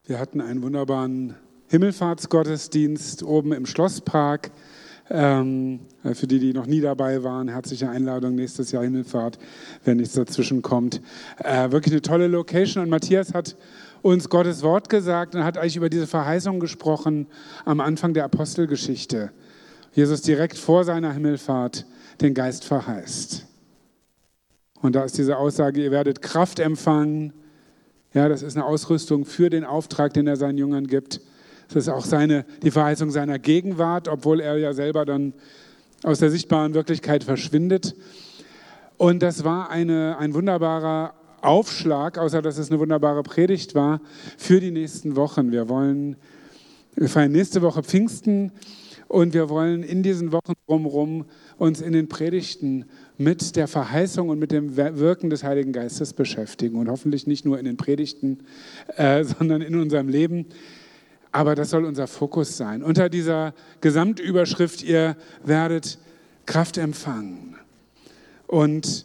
Wir hatten einen wunderbaren Himmelfahrtsgottesdienst oben im Schlosspark. Für die noch nie dabei waren, herzliche Einladung, nächstes Jahr Himmelfahrt, wenn nichts dazwischen kommt. Wirklich eine tolle Location und Matthias hat uns Gottes Wort gesagt und hat eigentlich über diese Verheißung gesprochen am Anfang der Apostelgeschichte. Jesus direkt vor seiner Himmelfahrt den Geist verheißt. Und da ist diese Aussage, ihr werdet Kraft empfangen. Ja, das ist eine Ausrüstung für den Auftrag, den er seinen Jüngern gibt. Das ist auch die Verheißung seiner Gegenwart, obwohl er ja selber dann aus der sichtbaren Wirklichkeit verschwindet. Und das war ein wunderbarer Aufschlag, außer dass es eine wunderbare Predigt war, für die nächsten Wochen. Wir feiern nächste Woche Pfingsten und wir wollen in diesen Wochen drumherum uns in den Predigten mit der Verheißung und mit dem Wirken des Heiligen Geistes beschäftigen. Und hoffentlich nicht nur in den Predigten, sondern in unserem Leben. Aber das soll unser Fokus sein. Unter dieser Gesamtüberschrift, ihr werdet Kraft empfangen. Und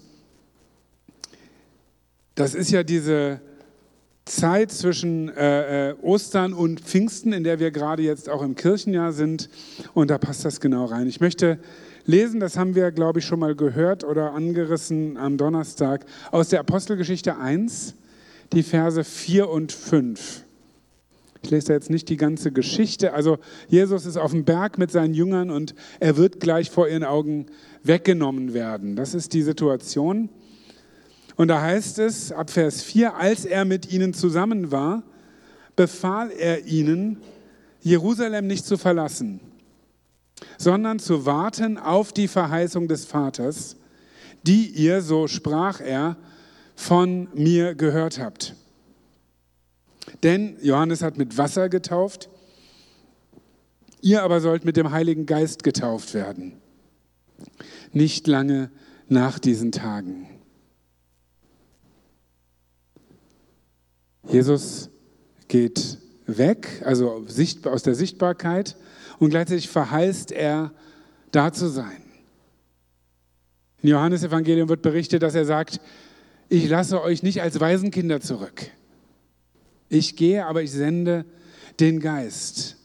das ist ja diese Zeit zwischen Ostern und Pfingsten, in der wir gerade jetzt auch im Kirchenjahr sind. Und da passt das genau rein. Ich möchte lesen, das haben wir, glaube ich, schon mal gehört oder angerissen am Donnerstag, aus der Apostelgeschichte 1, die Verse 4 und 5. Ich lese da jetzt nicht die ganze Geschichte. Also Jesus ist auf dem Berg mit seinen Jüngern und er wird gleich vor ihren Augen weggenommen werden. Das ist die Situation. Und da heißt es ab Vers 4, als er mit ihnen zusammen war, befahl er ihnen, Jerusalem nicht zu verlassen, sondern zu warten auf die Verheißung des Vaters, die ihr, so sprach er, von mir gehört habt. Denn Johannes hat mit Wasser getauft, ihr aber sollt mit dem Heiligen Geist getauft werden. Nicht lange nach diesen Tagen. Jesus geht weg, also aus der Sichtbarkeit, und gleichzeitig verheißt er, da zu sein. Im Johannesevangelium wird berichtet, dass er sagt, ich lasse euch nicht als Waisenkinder zurück. Ich gehe, aber ich sende den Geist.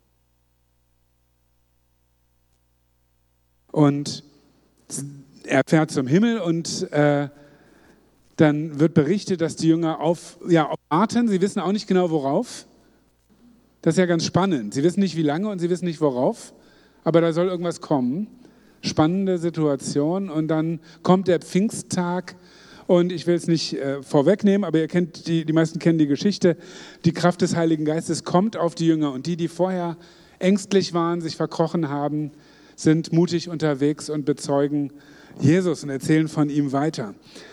Und er fährt zum Himmel und dann wird berichtet, dass die Jünger warten. Sie wissen auch nicht genau, worauf. Das ist ja ganz spannend. Sie wissen nicht, wie lange und sie wissen nicht, worauf. Aber da soll irgendwas kommen. Spannende Situation. Und dann kommt der Pfingsttag. Und ich will es nicht vorwegnehmen, aber ihr kennt die meisten kennen die Geschichte. Die Kraft des Heiligen Geistes kommt auf die Jünger. Und die vorher ängstlich waren, sich verkrochen haben, sind mutig unterwegs und bezeugen Jesus und erzählen von ihm weiter.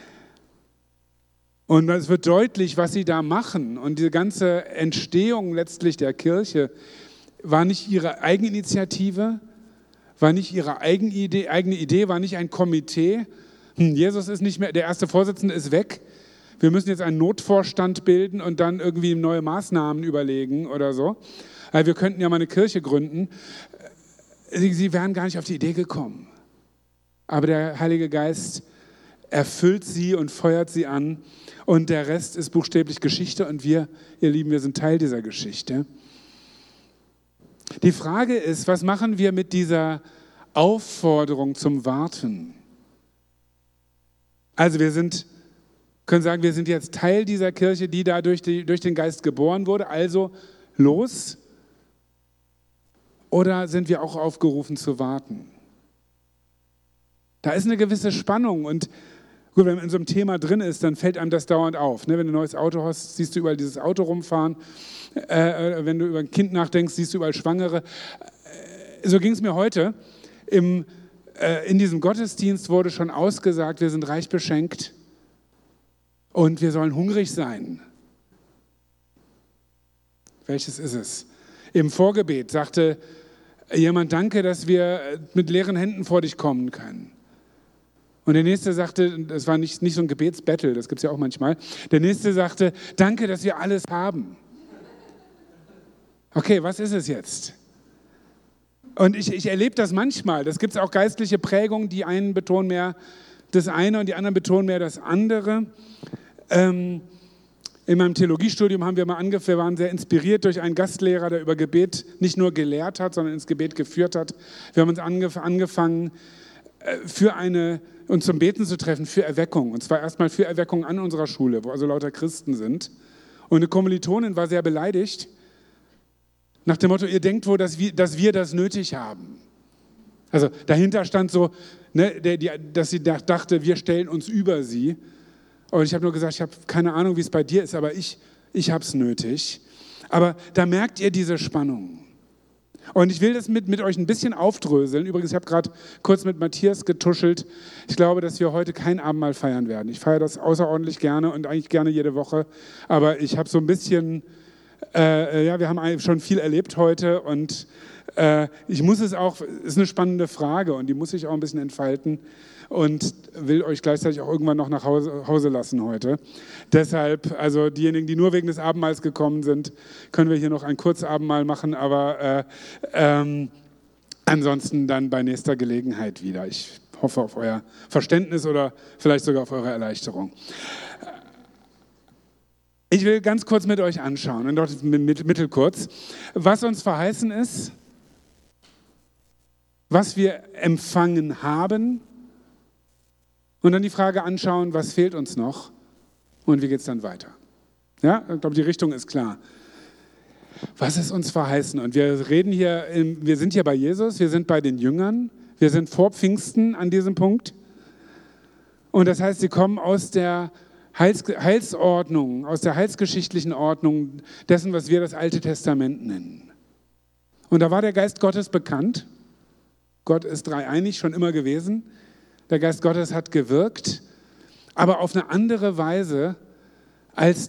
Und es wird deutlich, was sie da machen. Und diese ganze Entstehung letztlich der Kirche war nicht ihre Eigeninitiative, war nicht ihre eigene Idee, war nicht ein Komitee. Jesus ist nicht mehr, der erste Vorsitzende ist weg. Wir müssen jetzt einen Notvorstand bilden und dann irgendwie neue Maßnahmen überlegen oder so. Wir könnten ja mal eine Kirche gründen. Sie wären gar nicht auf die Idee gekommen. Aber der Heilige Geist erfüllt sie und feuert sie an. Und der Rest ist buchstäblich Geschichte und wir, ihr Lieben, wir sind Teil dieser Geschichte. Die Frage ist, was machen wir mit dieser Aufforderung zum Warten? Also können sagen, wir sind jetzt Teil dieser Kirche, die da durch den Geist geboren wurde, also los. Oder sind wir auch aufgerufen zu warten? Da ist eine gewisse Spannung und gut, wenn man in so einem Thema drin ist, dann fällt einem das dauernd auf. Ne? Wenn du ein neues Auto hast, siehst du überall dieses Auto rumfahren. Wenn du über ein Kind nachdenkst, siehst du überall Schwangere. So ging es mir heute. In diesem Gottesdienst wurde schon ausgesagt, wir sind reich beschenkt und wir sollen hungrig sein. Welches ist es? Im Vorgebet sagte jemand, danke, dass wir mit leeren Händen vor dich kommen können. Und der Nächste sagte, das war nicht so ein Gebetsbattle, das gibt es ja auch manchmal, der Nächste sagte, danke, dass wir alles haben. Okay, was ist es jetzt? Und ich erlebe das manchmal, das gibt es auch geistliche Prägungen, die einen betonen mehr das eine und die anderen betonen mehr das andere. In meinem Theologiestudium wir waren sehr inspiriert durch einen Gastlehrer, der über Gebet nicht nur gelehrt hat, sondern ins Gebet geführt hat. Wir haben uns angefangen, uns zum Beten zu treffen für Erweckung. Und zwar erstmal für Erweckung an unserer Schule, wo also lauter Christen sind. Und eine Kommilitonin war sehr beleidigt, nach dem Motto, ihr denkt wohl, dass wir das nötig haben. Also dahinter stand so, ne, dass sie dachte, wir stellen uns über sie. Und ich habe nur gesagt, ich habe keine Ahnung, wie es bei dir ist, aber ich habe es nötig. Aber da merkt ihr diese Spannung. Und ich will das mit euch ein bisschen aufdröseln. Übrigens, ich habe gerade kurz mit Matthias getuschelt. Ich glaube, dass wir heute kein Abendmahl feiern werden. Ich feiere das außerordentlich gerne und eigentlich gerne jede Woche. Aber ich habe so ein bisschen, wir haben schon viel erlebt heute und ich muss es ist eine spannende Frage und die muss ich auch ein bisschen entfalten und will euch gleichzeitig auch irgendwann noch nach Hause lassen heute. Deshalb, also diejenigen, die nur wegen des Abendmahls gekommen sind, können wir hier noch ein Kurzabendmahl machen, aber ansonsten dann bei nächster Gelegenheit wieder. Ich hoffe auf euer Verständnis oder vielleicht sogar auf eure Erleichterung. Ich will ganz kurz mit euch anschauen, und dort mittelkurz, was uns verheißen ist, was wir empfangen haben und dann die Frage anschauen, was fehlt uns noch und wie geht es dann weiter. Ja, ich glaube, die Richtung ist klar. Was ist uns verheißen? Und wir sind hier bei Jesus, wir sind bei den Jüngern, wir sind vor Pfingsten an diesem Punkt. Und das heißt, sie kommen aus der Heilsordnung, aus der heilsgeschichtlichen Ordnung dessen, was wir das Alte Testament nennen. Und da war der Geist Gottes bekannt. Gott ist dreieinig, schon immer gewesen. Der Geist Gottes hat gewirkt, aber auf eine andere Weise, als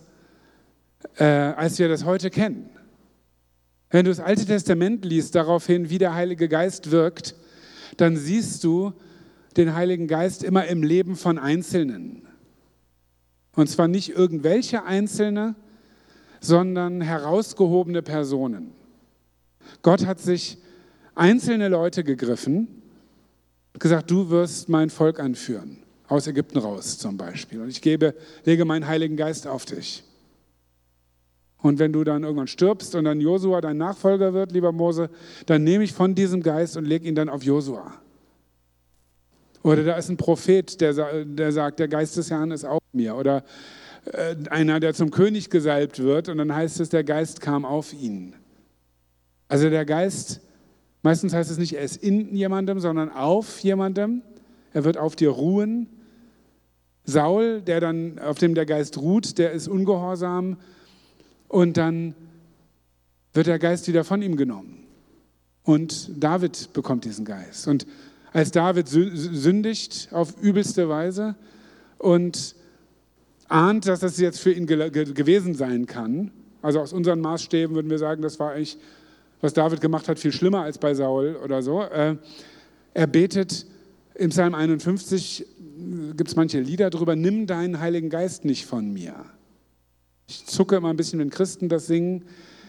wir das heute kennen. Wenn du das Alte Testament liest, daraufhin, wie der Heilige Geist wirkt, dann siehst du den Heiligen Geist immer im Leben von Einzelnen. Und zwar nicht irgendwelche Einzelne, sondern herausgehobene Personen. Gott hat sich einzelne Leute gegriffen und gesagt, du wirst mein Volk anführen, aus Ägypten raus zum Beispiel. Und ich lege meinen Heiligen Geist auf dich. Und wenn du dann irgendwann stirbst und dann Josua dein Nachfolger wird, lieber Mose, dann nehme ich von diesem Geist und lege ihn dann auf Josua. Oder da ist ein Prophet, der sagt, der Geist des Herrn ist auf mir. Oder einer, der zum König gesalbt wird und dann heißt es, der Geist kam auf ihn. Also der Geist, meistens heißt es nicht, er ist in jemandem, sondern auf jemandem. Er wird auf dir ruhen. Saul, auf dem der Geist ruht, der ist ungehorsam. Und dann wird der Geist wieder von ihm genommen. Und David bekommt diesen Geist. Und als David sündigt auf übelste Weise und ahnt, dass das jetzt für ihn gewesen sein kann, also aus unseren Maßstäben würden wir sagen, das war eigentlich, was David gemacht hat, viel schlimmer als bei Saul oder so. Er betet im Psalm 51, gibt es manche Lieder drüber, nimm deinen Heiligen Geist nicht von mir. Ich zucke immer ein bisschen, wenn Christen das singen,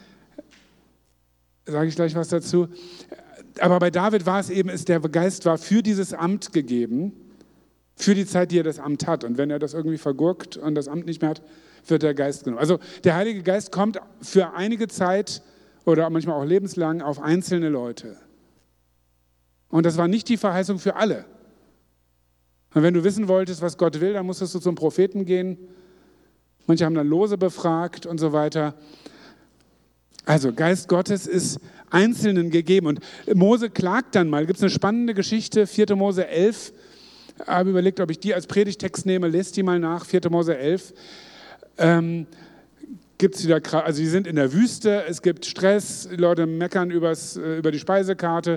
sage ich gleich was dazu. Aber bei David war es eben, der Geist war für dieses Amt gegeben, für die Zeit, die er das Amt hat. Und wenn er das irgendwie vergurkt und das Amt nicht mehr hat, wird der Geist genommen. Also der Heilige Geist kommt für einige Zeit oder manchmal auch lebenslang auf einzelne Leute. Und das war nicht die Verheißung für alle. Und wenn du wissen wolltest, was Gott will, dann musstest du zum Propheten gehen. Manche haben dann Lose befragt und so weiter. Also Geist Gottes ist Einzelnen gegeben. Und Mose klagt dann mal. Gibt es eine spannende Geschichte, 4. Mose 11. Ich habe überlegt, ob ich die als Predigtext nehme. Lest die mal nach, 4. Mose 11. Gibt's wieder, also die sind in der Wüste, es gibt Stress, die Leute meckern über die Speisekarte.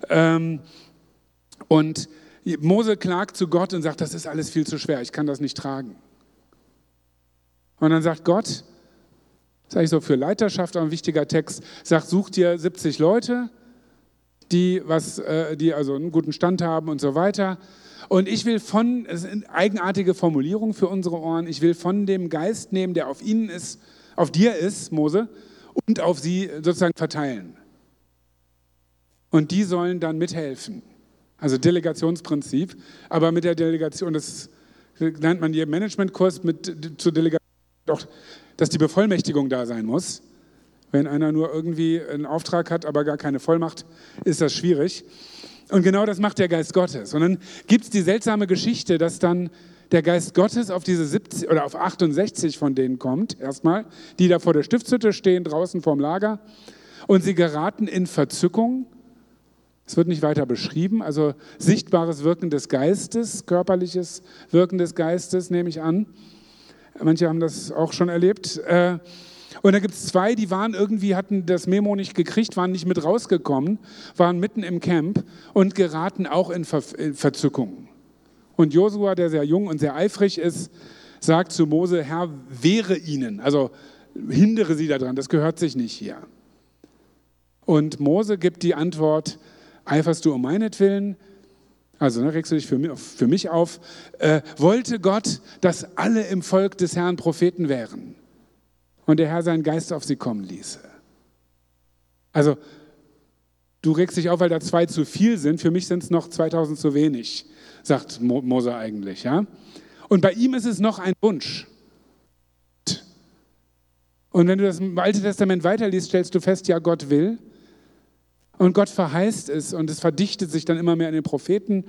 Und Mose klagt zu Gott und sagt, das ist alles viel zu schwer, ich kann das nicht tragen. Und dann sagt Gott, das ist eigentlich so für Leiterschaft auch ein wichtiger Text, sagt, such dir 70 Leute, die also einen guten Stand haben und so weiter. Und ich will das ist eine eigenartige Formulierung für unsere Ohren, ich will von dem Geist nehmen, der auf ihnen ist, auf dir ist, Mose, und auf sie sozusagen verteilen. Und die sollen dann mithelfen. Also Delegationsprinzip, aber mit der Delegation, das nennt man hier im Managementkurs zur Delegation Doch, dass die Bevollmächtigung da sein muss. Wenn einer nur irgendwie einen Auftrag hat, aber gar keine Vollmacht, ist das schwierig. Und genau das macht der Geist Gottes. Und dann gibt es die seltsame Geschichte, dass dann der Geist Gottes auf diese 70 oder auf 68 von denen kommt, erstmal, die da vor der Stiftshütte stehen, draußen vorm Lager, und sie geraten in Verzückung. Es wird nicht weiter beschrieben, also sichtbares Wirken des Geistes, körperliches Wirken des Geistes, nehme ich an. Manche haben das auch schon erlebt. Und da gibt es zwei, die waren irgendwie, hatten das Memo nicht gekriegt, waren nicht mit rausgekommen, waren mitten im Camp und geraten auch in Verzückung. Und Josua, der sehr jung und sehr eifrig ist, sagt zu Mose, Herr, wehre ihnen, also hindere sie daran, das gehört sich nicht hier. Und Mose gibt die Antwort, eiferst du um meinetwillen? Also regst du dich für mich auf? Wollte Gott, dass alle im Volk des Herrn Propheten wären und der Herr seinen Geist auf sie kommen ließe? Also du regst dich auf, weil da 2 zu viel sind. Für mich sind es noch 2000 zu wenig, sagt Mose eigentlich. Ja? Und bei ihm ist es noch ein Wunsch. Und wenn du das im Alten Testament weiterliest, stellst du fest, ja, Gott will. Und Gott verheißt es und es verdichtet sich dann immer mehr in den Propheten,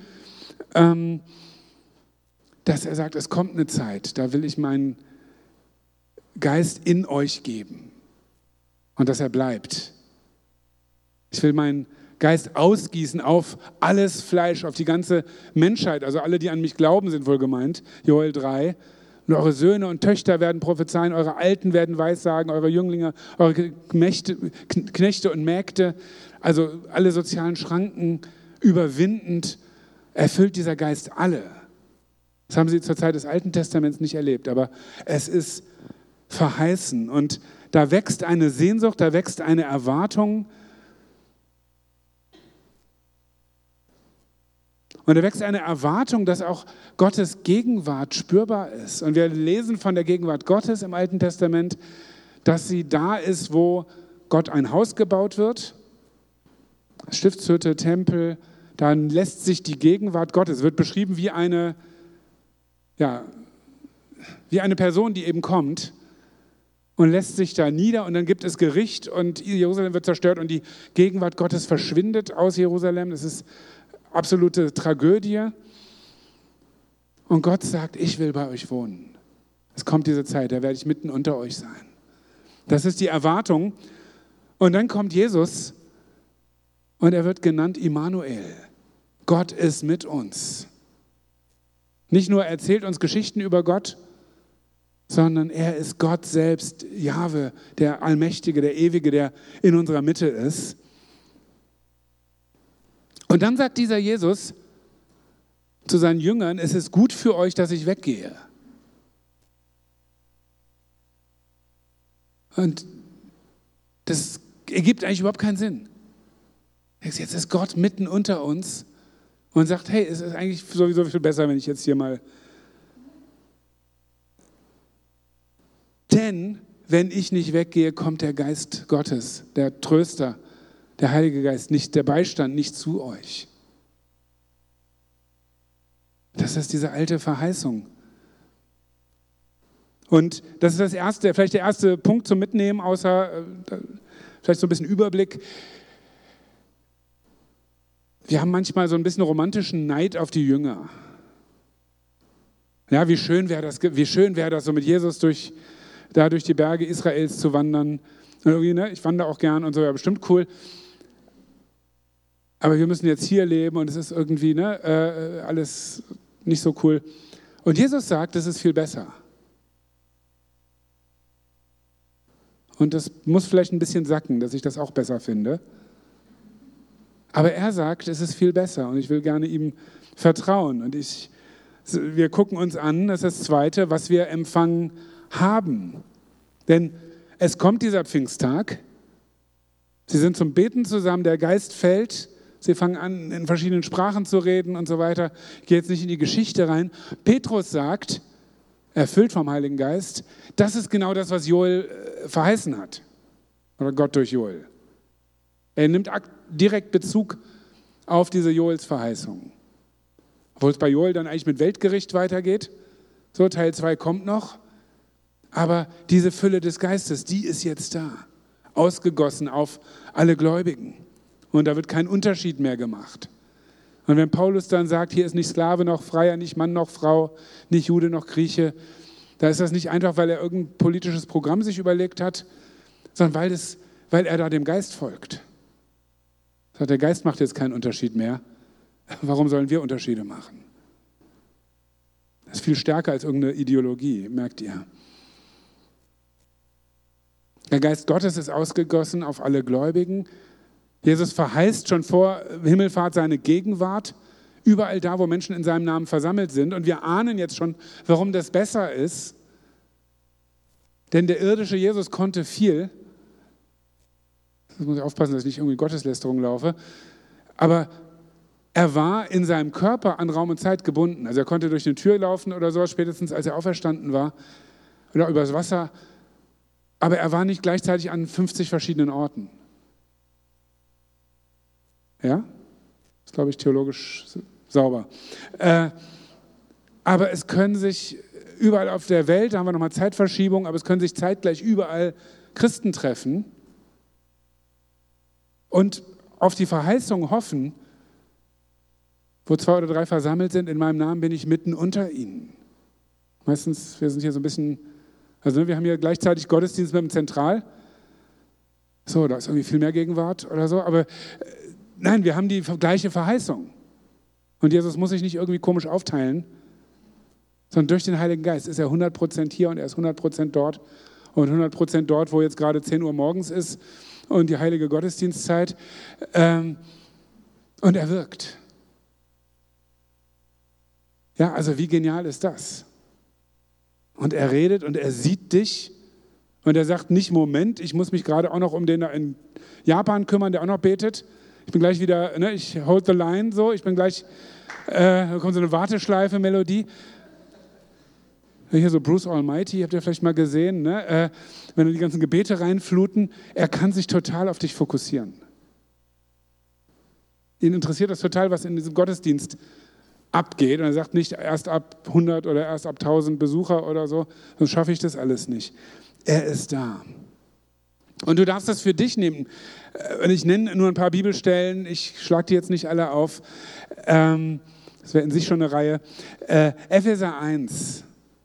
dass er sagt, es kommt eine Zeit, da will ich meinen Geist in euch geben und dass er bleibt. Ich will meinen Geist ausgießen auf alles Fleisch, auf die ganze Menschheit, also alle, die an mich glauben, sind wohl gemeint, Joel 3. Und eure Söhne und Töchter werden prophezeien, eure Alten werden Weissagen, eure Jünglinge, eure Knechte und Mägde, also alle sozialen Schranken überwindend, erfüllt dieser Geist alle. Das haben sie zur Zeit des Alten Testaments nicht erlebt, aber es ist verheißen. Und da wächst eine Sehnsucht, da wächst eine Erwartung. Und da wächst eine Erwartung, dass auch Gottes Gegenwart spürbar ist. Und wir lesen von der Gegenwart Gottes im Alten Testament, dass sie da ist, wo Gott ein Haus gebaut wird, Stiftshütte, Tempel, dann lässt sich die Gegenwart Gottes, wird beschrieben wie eine Person, die eben kommt und lässt sich da nieder und dann gibt es Gericht und Jerusalem wird zerstört und die Gegenwart Gottes verschwindet aus Jerusalem. Das ist absolute Tragödie. Und Gott sagt, ich will bei euch wohnen. Es kommt diese Zeit, da werde ich mitten unter euch sein. Das ist die Erwartung. Und dann kommt Jesus und er wird genannt Immanuel. Gott ist mit uns. Nicht nur erzählt uns Geschichten über Gott, sondern er ist Gott selbst, Jahwe, der Allmächtige, der Ewige, der in unserer Mitte ist. Und dann sagt dieser Jesus zu seinen Jüngern, es ist gut für euch, dass ich weggehe. Und das ergibt eigentlich überhaupt keinen Sinn. Jetzt ist Gott mitten unter uns und sagt, hey, es ist eigentlich sowieso viel besser, wenn ich jetzt hier mal... Denn wenn ich nicht weggehe, kommt der Geist Gottes, der Tröster, der Heilige Geist, nicht der Beistand, nicht zu euch. Das ist diese alte Verheißung. Und das ist vielleicht der erste Punkt zum Mitnehmen, außer vielleicht so ein bisschen Überblick. Wir haben manchmal so ein bisschen romantischen Neid auf die Jünger. Ja, wie schön wäre das, so mit Jesus durch die Berge Israels zu wandern. Und irgendwie, ne, ich wandere auch gern und so, ja, bestimmt cool. Aber wir müssen jetzt hier leben und es ist irgendwie alles nicht so cool. Und Jesus sagt, es ist viel besser. Und das muss vielleicht ein bisschen sacken, dass ich das auch besser finde. Aber er sagt, es ist viel besser und ich will gerne ihm vertrauen. Und wir gucken uns an, das ist das Zweite, was wir empfangen haben. Denn es kommt dieser Pfingsttag, sie sind zum Beten zusammen, der Geist fällt, sie fangen an, in verschiedenen Sprachen zu reden und so weiter. Ich gehe jetzt nicht in die Geschichte rein. Petrus sagt, erfüllt vom Heiligen Geist, das ist genau das, was Joel verheißen hat. Oder Gott durch Joel. Er nimmt direkt Bezug auf diese Joels Verheißung. Obwohl es bei Joel dann eigentlich mit Weltgericht weitergeht. So, Teil 2 kommt noch. Aber diese Fülle des Geistes, die ist jetzt da, ausgegossen auf alle Gläubigen. Und da wird kein Unterschied mehr gemacht. Und wenn Paulus dann sagt, hier ist nicht Sklave noch Freier, nicht Mann noch Frau, nicht Jude noch Grieche, da ist das nicht einfach, weil er irgendein politisches Programm sich überlegt hat, sondern weil er da dem Geist folgt. Der Geist macht jetzt keinen Unterschied mehr. Warum sollen wir Unterschiede machen? Das ist viel stärker als irgendeine Ideologie, merkt ihr. Der Geist Gottes ist ausgegossen auf alle Gläubigen. Jesus verheißt schon vor Himmelfahrt seine Gegenwart, überall da, wo Menschen in seinem Namen versammelt sind. Und wir ahnen jetzt schon, warum das besser ist. Denn der irdische Jesus konnte viel. Da muss ich aufpassen, dass ich nicht irgendwie Gotteslästerung laufe. Aber er war in seinem Körper an Raum und Zeit gebunden. Also er konnte durch eine Tür laufen oder so, spätestens als er auferstanden war. Oder übers Wasser. Aber er war nicht gleichzeitig an 50 verschiedenen Orten. Ja? Das ist, glaube ich, theologisch sauber. Aber es können sich überall auf der Welt, da haben wir nochmal Zeitverschiebung, aber es können sich zeitgleich überall Christen treffen und auf die Verheißung hoffen, wo 2 oder 3 versammelt sind, in meinem Namen bin ich mitten unter ihnen. Meistens, wir sind hier so ein bisschen, also wir haben hier gleichzeitig Gottesdienst mit dem Zentral. So, da ist irgendwie viel mehr Gegenwart oder so, aber nein, wir haben die gleiche Verheißung. Und Jesus muss sich nicht irgendwie komisch aufteilen, sondern durch den Heiligen Geist ist er 100% hier und er ist 100% dort und 100% dort, wo jetzt gerade 10 Uhr morgens ist und die heilige Gottesdienstzeit. Und er wirkt. Ja, also wie genial ist das? Und er redet und er sieht dich und er sagt nicht, Moment, ich muss mich gerade auch noch um den da in Japan kümmern, der auch noch betet. Ich bin gleich wieder, ne, ich hold the line so, ich bin gleich, da kommt so eine Warteschleife-Melodie. Hier so Bruce Almighty, habt ihr vielleicht mal gesehen, ne? Wenn die ganzen Gebete reinfluten, er kann sich total auf dich fokussieren. Ihn interessiert das total, was in diesem Gottesdienst abgeht. Und er sagt nicht erst ab 100 oder erst ab 1000 Besucher oder so, sonst schaffe ich das alles nicht. Er ist da. Und du darfst das für dich nehmen. Und ich nenne nur ein paar Bibelstellen, ich schlage die jetzt nicht alle auf. Das wäre in sich schon eine Reihe. Epheser 1.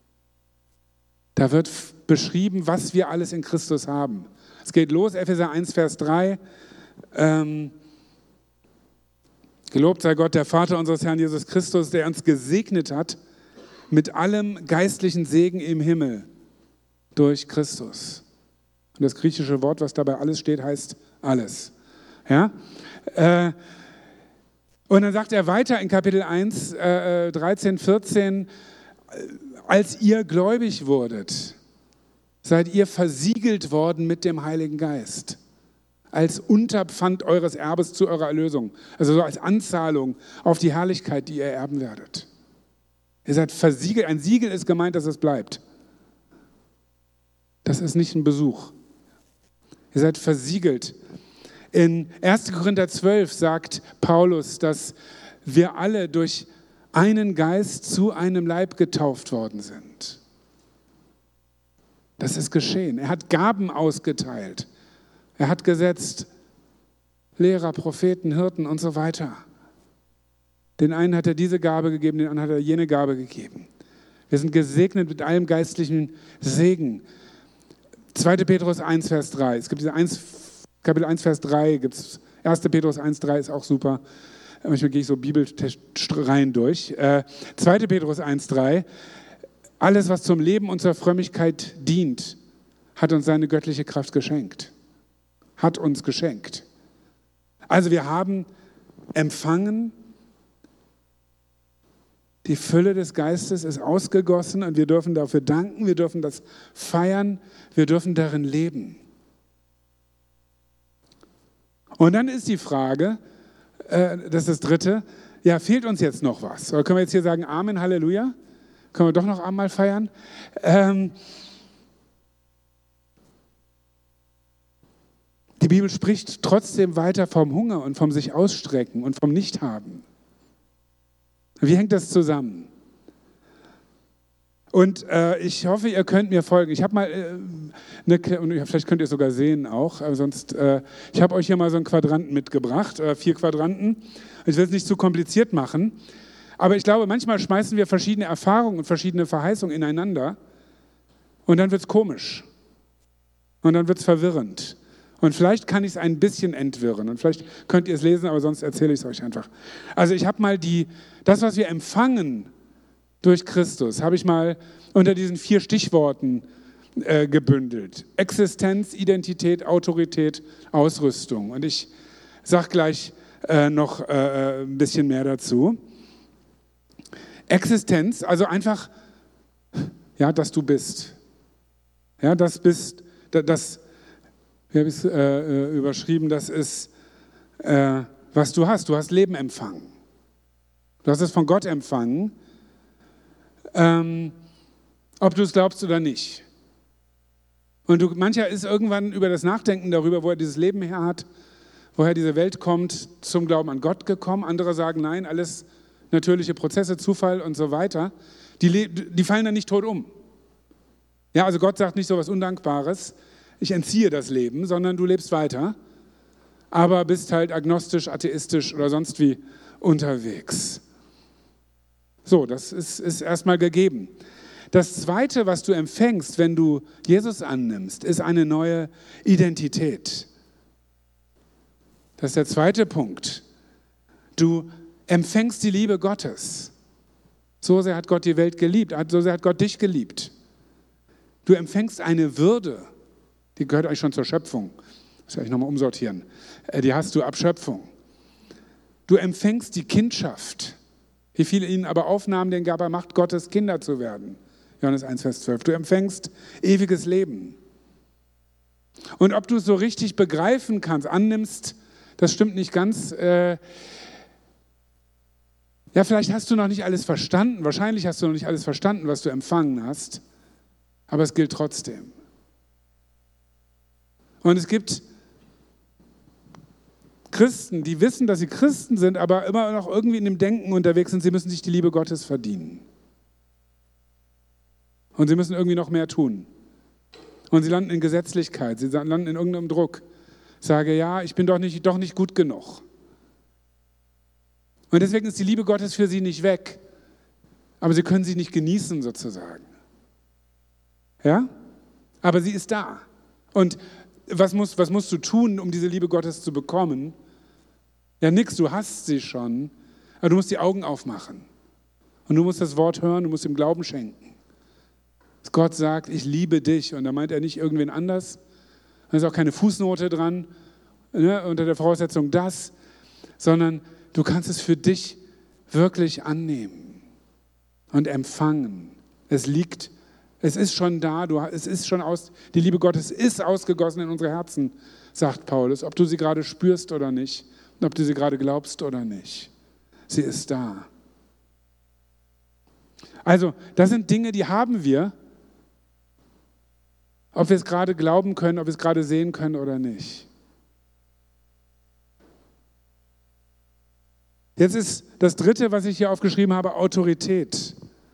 Da wird beschrieben, was wir alles in Christus haben. Es geht los, Epheser 1, Vers 3. Gelobt sei Gott, der Vater unseres Herrn Jesus Christus, der uns gesegnet hat mit allem geistlichen Segen im Himmel durch Christus. Und das griechische Wort, was dabei alles steht, heißt alles. Ja? Und dann sagt er weiter in Kapitel 1, 13, 14, als ihr gläubig wurdet, seid ihr versiegelt worden mit dem Heiligen Geist. Als Unterpfand eures Erbes zu eurer Erlösung. Also so als Anzahlung auf die Herrlichkeit, die ihr erben werdet. Ihr seid versiegelt. Ein Siegel ist gemeint, dass es bleibt. Das ist nicht ein Besuch. Ihr seid versiegelt. In 1. Korinther 12 sagt Paulus, dass wir alle durch einen Geist zu einem Leib getauft worden sind. Das ist geschehen. Er hat Gaben ausgeteilt. Er hat gesetzt Lehrer, Propheten, Hirten und so weiter. Den einen hat er diese Gabe gegeben, den anderen hat er jene Gabe gegeben. Wir sind gesegnet mit allem geistlichen Segen. 2. Petrus 1, Vers 3. Es gibt diese Kapitel 1, Vers 3. Gibt's 1. Petrus 1, 3 ist auch super. Manchmal gehe ich so Bibelreihen durch. 2. Petrus 1, 3. Alles, was zum Leben und zur Frömmigkeit dient, hat uns seine göttliche Kraft geschenkt. Hat uns geschenkt. Also wir haben empfangen, die Fülle des Geistes ist ausgegossen und wir dürfen dafür danken, wir dürfen das feiern, wir dürfen darin leben. Und dann ist die Frage, das ist das Dritte, ja, fehlt uns jetzt noch was? Oder können wir jetzt hier sagen, Amen, Halleluja? Können wir doch noch einmal feiern? Die Bibel spricht trotzdem weiter vom Hunger und vom sich ausstrecken und vom Nichthaben. Wie hängt das zusammen? Und ich hoffe, ihr könnt mir folgen. Ich habe mal, vielleicht könnt ihr es sogar sehen auch, sonst, ich habe euch hier mal so einen Quadranten mitgebracht, 4 Quadranten. Ich will es nicht zu kompliziert machen, aber ich glaube, manchmal schmeißen wir verschiedene Erfahrungen und verschiedene Verheißungen ineinander und dann wird es komisch und dann wird es verwirrend. Und vielleicht kann ich es ein bisschen entwirren und vielleicht könnt ihr es lesen, aber sonst erzähle ich es euch einfach. Also ich habe mal das, was wir empfangen durch Christus, habe ich mal unter diesen 4 Stichworten gebündelt. Existenz, Identität, Autorität, Ausrüstung. Und ich sage gleich noch ein bisschen mehr dazu. Existenz, also einfach, ja, dass du bist. Ja, das bist, das, wie habe ich es überschrieben, das ist, was du hast. Du hast Leben empfangen. Du hast es von Gott empfangen. Ob du es glaubst oder nicht. Und mancher ist irgendwann über das Nachdenken darüber, wo er dieses Leben her hat, woher diese Welt kommt, zum Glauben an Gott gekommen. Andere sagen, nein, alles natürliche Prozesse, Zufall und so weiter. Die fallen dann nicht tot um. Ja, also Gott sagt nicht so was Undankbares, ich entziehe das Leben, sondern du lebst weiter, aber bist halt agnostisch, atheistisch oder sonst wie unterwegs. So, das ist erstmal gegeben. Das Zweite, was du empfängst, wenn du Jesus annimmst, ist eine neue Identität. Das ist der zweite Punkt. Du empfängst die Liebe Gottes. So sehr hat Gott die Welt geliebt, so sehr hat Gott dich geliebt. Du empfängst eine Würde, die gehört eigentlich schon zur Schöpfung. Das werde ich nochmal umsortieren. Die hast du ab Schöpfung. Du empfängst die Kindschaft. Wie viele ihnen aber aufnahmen, denen gab er Macht, Gottes Kinder zu werden. Johannes 1, Vers 12. Du empfängst ewiges Leben. Und ob du es so richtig begreifen kannst, annimmst, das stimmt nicht ganz. Ja, vielleicht hast du noch nicht alles verstanden. Wahrscheinlich hast du noch nicht alles verstanden, was du empfangen hast. Aber es gilt trotzdem. Und es gibt Christen, die wissen, dass sie Christen sind, aber immer noch irgendwie in dem Denken unterwegs sind, sie müssen sich die Liebe Gottes verdienen. Und sie müssen irgendwie noch mehr tun. Und sie landen in Gesetzlichkeit, sie landen in irgendeinem Druck. Ich sage, ja, ich bin doch nicht gut genug. Und deswegen ist die Liebe Gottes für sie nicht weg. Aber sie können sie nicht genießen sozusagen. Ja? Aber sie ist da. Und was musst du tun, um diese Liebe Gottes zu bekommen? Ja, nix, du hast sie schon, aber du musst die Augen aufmachen. Und du musst das Wort hören, du musst ihm Glauben schenken. Dass Gott sagt, ich liebe dich. Und da meint er nicht irgendwen anders. Da ist auch keine Fußnote dran, ne, unter der Voraussetzung das, sondern du kannst es für dich wirklich annehmen und empfangen. Es ist schon da, die Liebe Gottes ist ausgegossen in unsere Herzen, sagt Paulus, ob du sie gerade spürst oder nicht, und ob du sie gerade glaubst oder nicht. Sie ist da. Also, das sind Dinge, die haben wir, ob wir es gerade glauben können, ob wir es gerade sehen können oder nicht. Jetzt ist das Dritte, was ich hier aufgeschrieben habe, Autorität.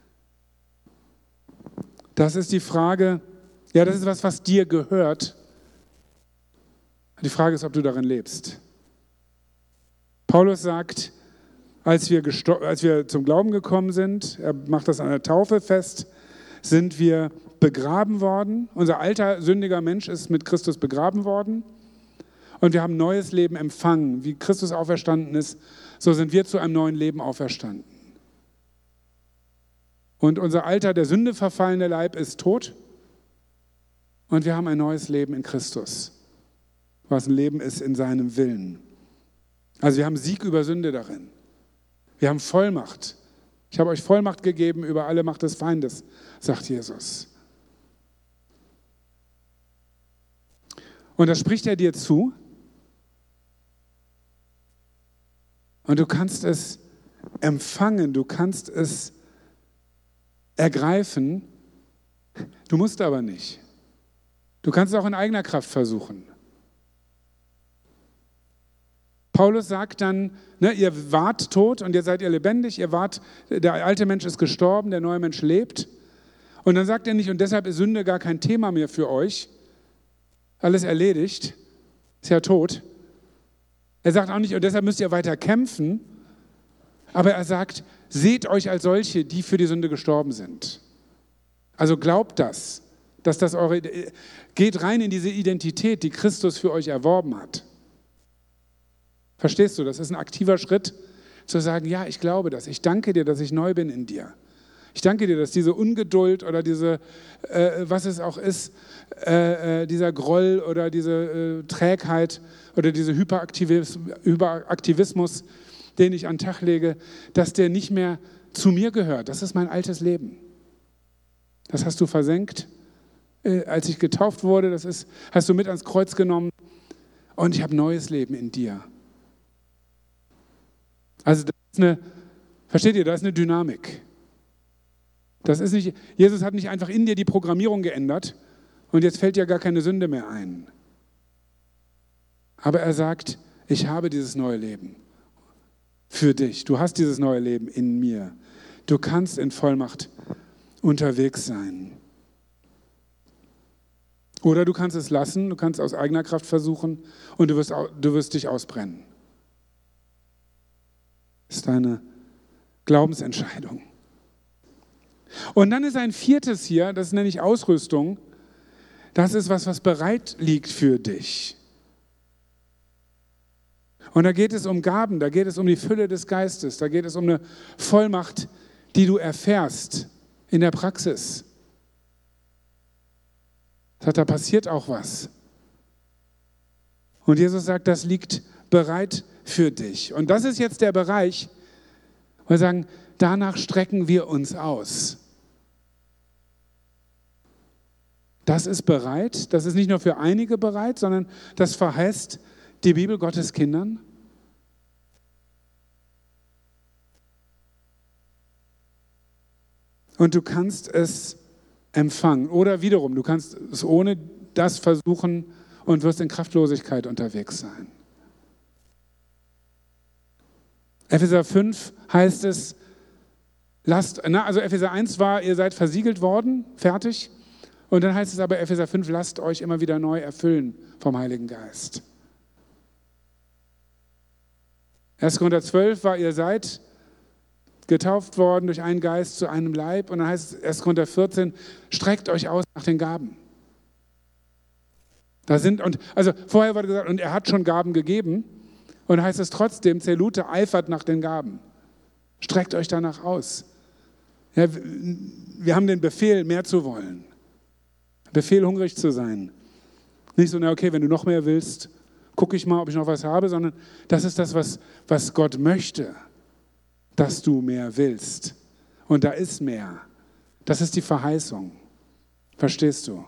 Das ist die Frage, ja, das ist was dir gehört. Die Frage ist, ob du darin lebst. Paulus sagt, als wir zum Glauben gekommen sind, er macht das an der Taufe fest, sind wir begraben worden. Unser alter, sündiger Mensch ist mit Christus begraben worden. Und wir haben neues Leben empfangen. Wie Christus auferstanden ist, so sind wir zu einem neuen Leben auferstanden. Und unser alter, der Sünde verfallene Leib ist tot. Und wir haben ein neues Leben in Christus, was ein Leben ist in seinem Willen. Also wir haben Sieg über Sünde darin. Wir haben Vollmacht. Ich habe euch Vollmacht gegeben über alle Macht des Feindes, sagt Jesus. Und das spricht er dir zu. Und du kannst es empfangen, du kannst es ergreifen. Du musst aber nicht. Du kannst es auch in eigener Kraft versuchen. Paulus sagt dann, ihr wart tot und jetzt seid ihr lebendig, der alte Mensch ist gestorben, der neue Mensch lebt. Und dann sagt er nicht, und deshalb ist Sünde gar kein Thema mehr für euch. Alles erledigt, ist ja tot. Er sagt auch nicht, und deshalb müsst ihr weiter kämpfen. Aber er sagt, seht euch als solche, die für die Sünde gestorben sind. Also glaubt das, dass das eure, geht rein in diese Identität, die Christus für euch erworben hat. Verstehst du? Das ist ein aktiver Schritt, zu sagen, ja, ich glaube das. Ich danke dir, dass ich neu bin in dir. Ich danke dir, dass diese Ungeduld oder diese, was es auch ist, dieser Groll oder diese Trägheit oder dieser Hyperaktivismus, den ich an den Tag lege, dass der nicht mehr zu mir gehört. Das ist mein altes Leben. Das hast du versenkt, als ich getauft wurde. Hast du mit ans Kreuz genommen und ich habe neues Leben in dir. Also versteht ihr, da ist eine Dynamik. Das ist nicht, Jesus hat nicht einfach in dir die Programmierung geändert und jetzt fällt dir gar keine Sünde mehr ein. Aber er sagt, ich habe dieses neue Leben für dich. Du hast dieses neue Leben in mir. Du kannst in Vollmacht unterwegs sein. Oder du kannst es lassen, du kannst aus eigener Kraft versuchen und du wirst dich ausbrennen. Das ist deine Glaubensentscheidung. Und dann ist ein viertes hier, das nenne ich Ausrüstung. Das ist was bereit liegt für dich. Und da geht es um Gaben, da geht es um die Fülle des Geistes, da geht es um eine Vollmacht, die du erfährst in der Praxis. Da passiert auch was. Und Jesus sagt, das liegt bereit für dich. Und das ist jetzt der Bereich, wo wir sagen, danach strecken wir uns aus. Das ist bereit, das ist nicht nur für einige bereit, sondern das verheißt die Bibel Gottes Kindern. Und du kannst es empfangen. Oder wiederum, du kannst es ohne das versuchen und wirst in Kraftlosigkeit unterwegs sein. Epheser 5 heißt es, also Epheser 1 war, ihr seid versiegelt worden, fertig. Und dann heißt es aber Epheser 5, lasst euch immer wieder neu erfüllen vom Heiligen Geist. 1. Korinther 12 war, ihr seid getauft worden durch einen Geist zu einem Leib. Und dann heißt es 1. Korinther 14, streckt euch aus nach den Gaben. Also vorher wurde gesagt, und er hat schon Gaben gegeben. Und dann heißt es trotzdem, Zelute eifert nach den Gaben. Streckt euch danach aus. Ja, wir haben den Befehl, mehr zu wollen. Befehl, hungrig zu sein. Nicht so, okay, wenn du noch mehr willst, gucke ich mal, ob ich noch was habe, sondern das ist das, was Gott möchte, dass du mehr willst. Und da ist mehr. Das ist die Verheißung. Verstehst du?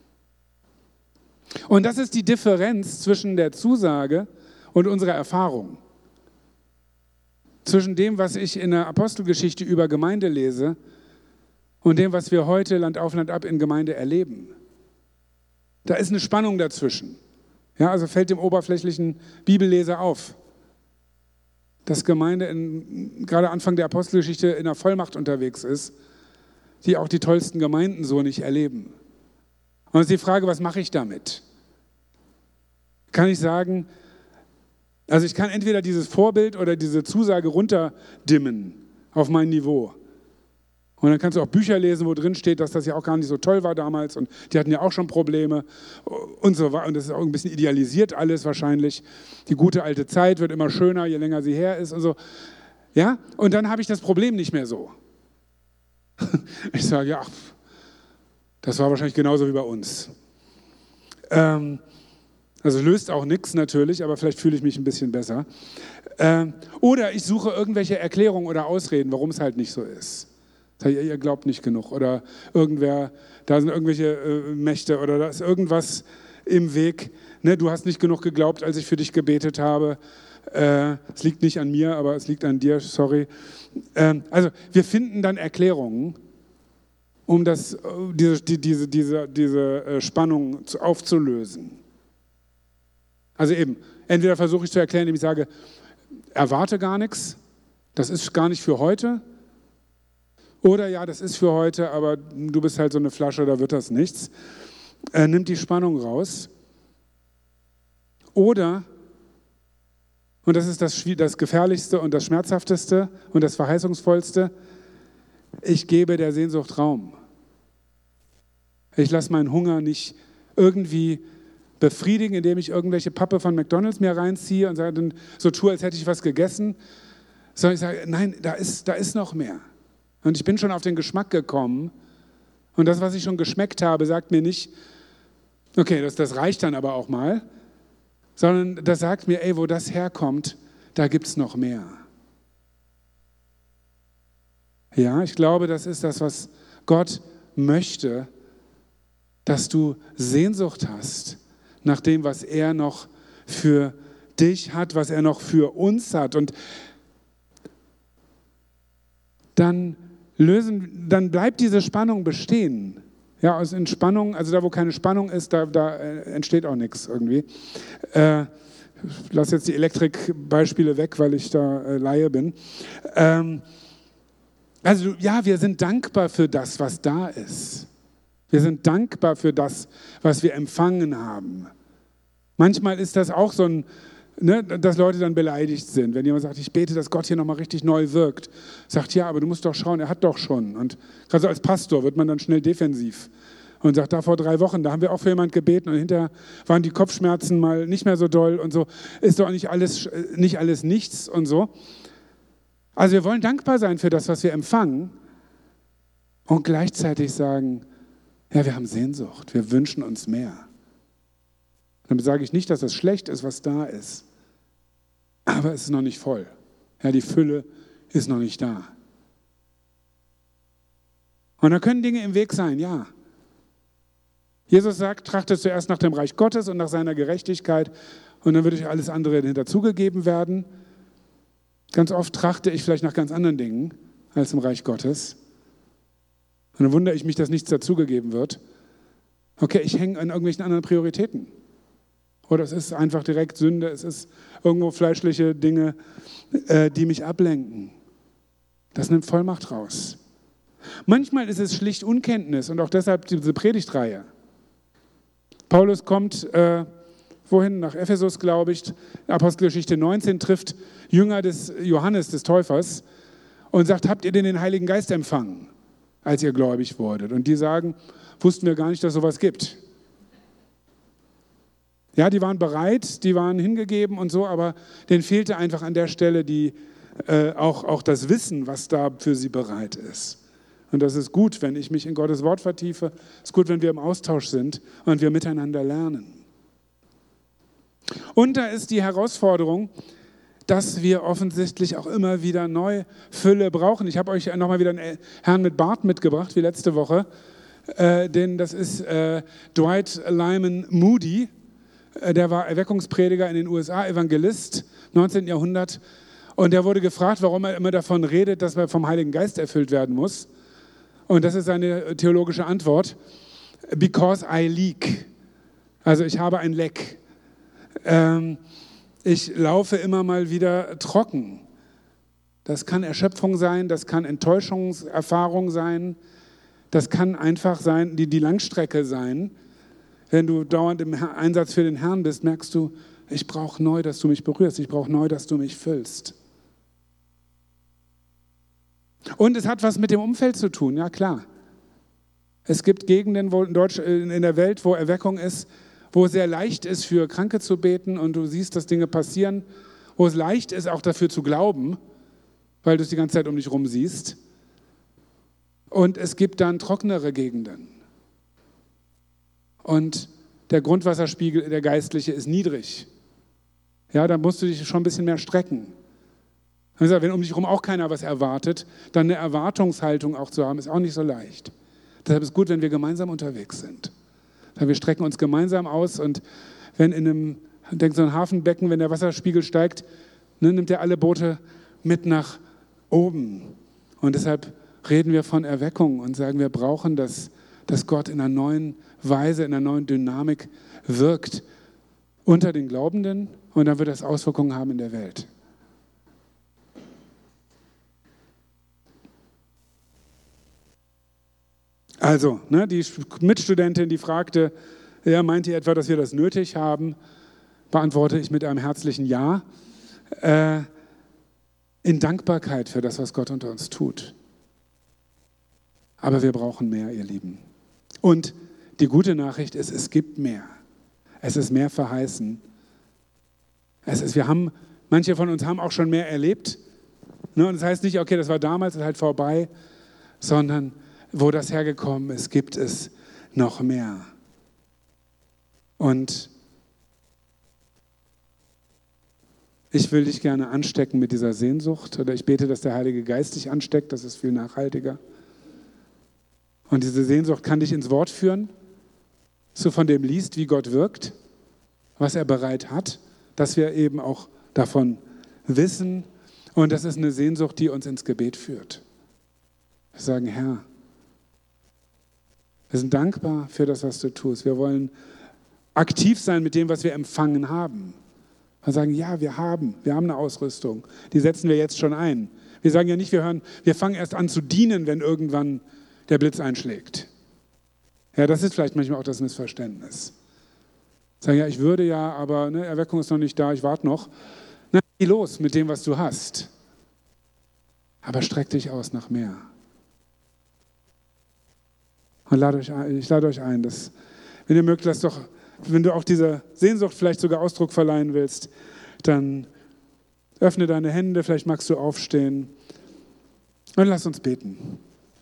Und das ist die Differenz zwischen der Zusage und unserer Erfahrung. Zwischen dem, was ich in der Apostelgeschichte über Gemeinde lese und dem, was wir heute Land auf Land ab in Gemeinde erleben. Da ist eine Spannung dazwischen. Ja, also fällt dem oberflächlichen Bibelleser auf, dass Gemeinde gerade Anfang der Apostelgeschichte in der Vollmacht unterwegs ist, die auch die tollsten Gemeinden so nicht erleben. Und es ist die Frage, was mache ich damit? Kann ich sagen, also ich kann entweder dieses Vorbild oder diese Zusage runterdimmen auf mein Niveau. Und dann kannst du auch Bücher lesen, wo drin steht, dass das ja auch gar nicht so toll war damals und die hatten ja auch schon Probleme und so weiter. Und das ist auch ein bisschen idealisiert alles wahrscheinlich. Die gute alte Zeit wird immer schöner, je länger sie her ist und so. Ja, und dann habe ich das Problem nicht mehr so. Ich sage, ja, das war wahrscheinlich genauso wie bei uns. Also löst auch nichts natürlich, aber vielleicht fühle ich mich ein bisschen besser. Oder ich suche irgendwelche Erklärungen oder Ausreden, warum es halt nicht so ist. Ihr glaubt nicht genug oder irgendwer, da sind irgendwelche Mächte oder da ist irgendwas im Weg. Ne, du hast nicht genug geglaubt, als ich für dich gebetet habe. Es liegt nicht an mir, aber es liegt an dir, sorry. Also wir finden dann Erklärungen, um diese Spannung aufzulösen. Also eben, entweder versuche ich zu erklären, indem ich sage, erwarte gar nichts, das ist gar nicht für heute. Oder ja, das ist für heute, aber du bist halt so eine Flasche, da wird das nichts. Nimmt die Spannung raus. Oder, und das ist das Gefährlichste und das Schmerzhafteste und das Verheißungsvollste, ich gebe der Sehnsucht Raum. Ich lasse meinen Hunger nicht irgendwie befriedigen, indem ich irgendwelche Pappe von McDonald's mir reinziehe und sage, dann so tue, als hätte ich was gegessen. Sondern ich sage, nein, da ist noch mehr. Und ich bin schon auf den Geschmack gekommen. Und das, was ich schon geschmeckt habe, sagt mir nicht, okay, das reicht dann aber auch mal. Sondern das sagt mir, ey, wo das herkommt, da gibt es noch mehr. Ja, ich glaube, das ist das, was Gott möchte, dass du Sehnsucht hast nach dem, was er noch für dich hat, was er noch für uns hat. Und dann bleibt diese Spannung bestehen. Ja, aus Entspannung, also da, wo keine Spannung ist, da entsteht auch nichts irgendwie. Ich lasse jetzt die Elektrikbeispiele weg, weil ich da Laie bin. Also ja, wir sind dankbar für das, was da ist. Wir sind dankbar für das, was wir empfangen haben. Manchmal ist das auch so ein, dass Leute dann beleidigt sind, wenn jemand sagt, ich bete, dass Gott hier nochmal richtig neu wirkt. Sagt, ja, aber du musst doch schauen, er hat doch schon. Und gerade so als Pastor wird man dann schnell defensiv und sagt, da vor 3 Wochen, da haben wir auch für jemanden gebeten und hinterher waren die Kopfschmerzen mal nicht mehr so doll und so. Ist doch nicht alles nichts und so. Also wir wollen dankbar sein für das, was wir empfangen und gleichzeitig sagen, ja, wir haben Sehnsucht, wir wünschen uns mehr. Damit sage ich nicht, dass das schlecht ist, was da ist. Aber es ist noch nicht voll. Ja, die Fülle ist noch nicht da. Und da können Dinge im Weg sein, ja. Jesus sagt, trachtet zuerst nach dem Reich Gottes und nach seiner Gerechtigkeit und dann wird euch alles andere hinzugegeben werden. Ganz oft trachte ich vielleicht nach ganz anderen Dingen als im Reich Gottes. Und dann wundere ich mich, dass nichts dazugegeben wird. Okay, ich hänge an irgendwelchen anderen Prioritäten. Oder es ist einfach direkt Sünde, es ist irgendwo fleischliche Dinge, die mich ablenken. Das nimmt Vollmacht raus. Manchmal ist es schlicht Unkenntnis und auch deshalb diese Predigtreihe. Paulus kommt, wohin? Nach Ephesus, glaube ich. Apostelgeschichte 19 trifft Jünger des Johannes, des Täufers, und sagt, habt ihr denn den Heiligen Geist empfangen, als ihr gläubig wurdet? Und die sagen, wussten wir gar nicht, dass es sowas gibt. Ja, die waren bereit, die waren hingegeben und so, aber denen fehlte einfach an der Stelle auch das Wissen, was da für sie bereit ist. Und das ist gut, wenn ich mich in Gottes Wort vertiefe. Es ist gut, wenn wir im Austausch sind und wir miteinander lernen. Und da ist die Herausforderung, dass wir offensichtlich auch immer wieder neu Fülle brauchen. Ich habe euch nochmal wieder einen Herrn mit Bart mitgebracht, wie letzte Woche. Das ist Dwight Lyman Moody. Der war Erweckungsprediger in den USA, Evangelist, 19. Jahrhundert. Und der wurde gefragt, warum er immer davon redet, dass man vom Heiligen Geist erfüllt werden muss. Und das ist seine theologische Antwort. Because I leak. Also ich habe ein Leck. Ich laufe immer mal wieder trocken. Das kann Erschöpfung sein, das kann Enttäuschungserfahrung sein, das kann einfach sein, die Langstrecke sein. Wenn du dauernd im Einsatz für den Herrn bist, merkst du, ich brauche neu, dass du mich berührst, ich brauche neu, dass du mich füllst. Und es hat was mit dem Umfeld zu tun, ja klar. Es gibt Gegenden in der Welt, wo Erweckung ist, wo es sehr leicht ist, für Kranke zu beten und du siehst, dass Dinge passieren, wo es leicht ist, auch dafür zu glauben, weil du es die ganze Zeit um dich rum siehst. Und es gibt dann trockenere Gegenden. Und der Grundwasserspiegel, der geistliche, ist niedrig. Ja, da musst du dich schon ein bisschen mehr strecken. Wenn um dich herum auch keiner was erwartet, dann eine Erwartungshaltung auch zu haben, ist auch nicht so leicht. Deshalb ist es gut, wenn wir gemeinsam unterwegs sind. Wir strecken uns gemeinsam aus und wenn so ein Hafenbecken, wenn der Wasserspiegel steigt, nimmt er alle Boote mit nach oben. Und deshalb reden wir von Erweckung und sagen, wir brauchen das, dass Gott in einer neuen Weise, in einer neuen Dynamik wirkt unter den Glaubenden und dann wird das Auswirkungen haben in der Welt. Also, die Mitstudentin, die fragte, ja, meint ihr etwa, dass wir das nötig haben? Beantworte ich mit einem herzlichen Ja. In Dankbarkeit für das, was Gott unter uns tut. Aber wir brauchen mehr, ihr Lieben. Und die gute Nachricht ist, es gibt mehr. Es ist mehr verheißen. Manche von uns haben auch schon mehr erlebt. Und das heißt nicht, okay, das war damals, das ist halt vorbei, sondern wo das hergekommen ist, gibt es noch mehr. Und ich will dich gerne anstecken mit dieser Sehnsucht, oder ich bete, dass der Heilige Geist dich ansteckt, das ist viel nachhaltiger. Und diese Sehnsucht kann dich ins Wort führen, dass du von dem liest, wie Gott wirkt, was er bereit hat, dass wir eben auch davon wissen. Und das ist eine Sehnsucht, die uns ins Gebet führt. Wir sagen, Herr, wir sind dankbar für das, was du tust. Wir wollen aktiv sein mit dem, was wir empfangen haben. Wir sagen, ja, wir haben eine Ausrüstung. Die setzen wir jetzt schon ein. Wir sagen ja nicht, wir fangen erst an zu dienen, wenn irgendwann der Blitz einschlägt. Ja, das ist vielleicht manchmal auch das Missverständnis. Sagen, ja, ich würde ja, aber Erweckung ist noch nicht da, ich warte noch. Geh los mit dem, was du hast. Aber streck dich aus nach mehr. Und ich lade euch ein, dass, wenn ihr mögt, wenn du auch dieser Sehnsucht vielleicht sogar Ausdruck verleihen willst, dann öffne deine Hände, vielleicht magst du aufstehen und lass uns beten.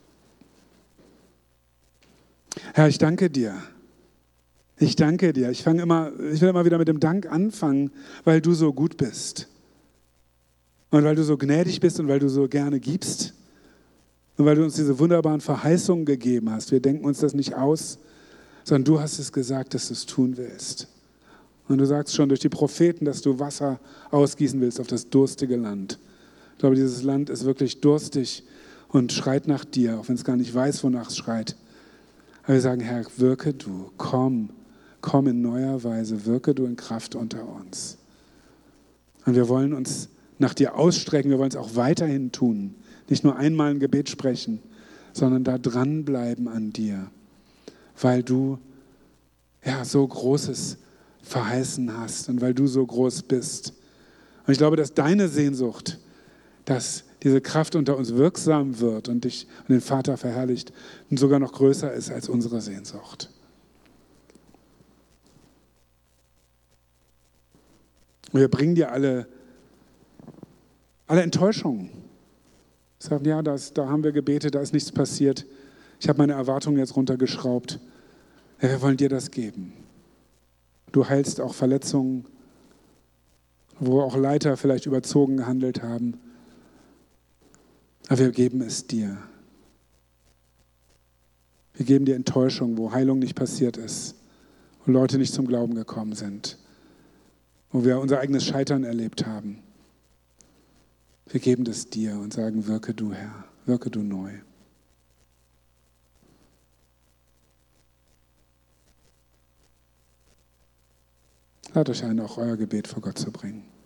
Herr, ich danke dir. Ich danke dir. Ich will immer wieder mit dem Dank anfangen, weil du so gut bist. Und weil du so gnädig bist und weil du so gerne gibst. Und weil du uns diese wunderbaren Verheißungen gegeben hast. Wir denken uns das nicht aus, sondern du hast es gesagt, dass du es tun willst. Und du sagst schon durch die Propheten, dass du Wasser ausgießen willst auf das durstige Land. Ich glaube, dieses Land ist wirklich durstig und schreit nach dir, auch wenn es gar nicht weiß, wonach es schreit. Aber wir sagen, Herr, wirke du, komm in neuer Weise, wirke du in Kraft unter uns. Und wir wollen uns nach dir ausstrecken, wir wollen es auch weiterhin tun. Nicht nur einmal ein Gebet sprechen, sondern da dranbleiben an dir, weil du so Großes verheißen hast und weil du so groß bist. Und ich glaube, dass deine Sehnsucht, dass diese Kraft unter uns wirksam wird und dich und den Vater verherrlicht und sogar noch größer ist als unsere Sehnsucht. Und wir bringen dir alle Enttäuschungen. Sagen, ja, da haben wir gebetet, da ist nichts passiert. Ich habe meine Erwartungen jetzt runtergeschraubt. Ja, wir wollen dir das geben. Du heilst auch Verletzungen, wo auch Leiter vielleicht überzogen gehandelt haben. Aber wir geben es dir. Wir geben dir Enttäuschung, wo Heilung nicht passiert ist, wo Leute nicht zum Glauben gekommen sind, wo wir unser eigenes Scheitern erlebt haben. Wir geben das dir und sagen, wirke du, Herr, wirke du neu. Lad euch ein, auch euer Gebet vor Gott zu bringen.